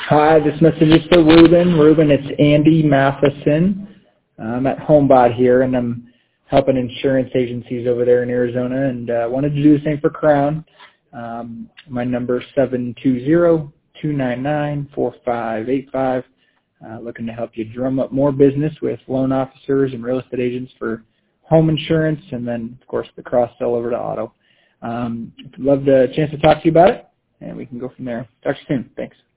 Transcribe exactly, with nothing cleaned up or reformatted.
Hi, this message is for Ruben. Ruben, it's Andy Matheson. I'm at HomeBot here, and I'm helping insurance agencies over there in Arizona, and uh, wanted to do the same for Crown. Um, my number is seven two zero, two nine nine, four five eight five. Uh, looking to help you drum up more business with loan officers and real estate agents for home insurance, and then, of course, the cross-sell over to auto. Um, I'd love the chance to talk to you about it, and we can go from there. Talk to you soon. Thanks.